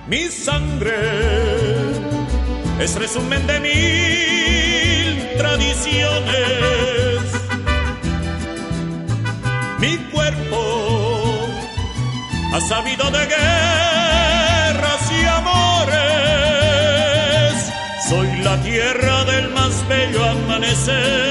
Mi sangre es resumen de 1000 tradiciones. Mi cuerpo ha sabido de guerras y amores. Soy la tierra del más bello amanecer.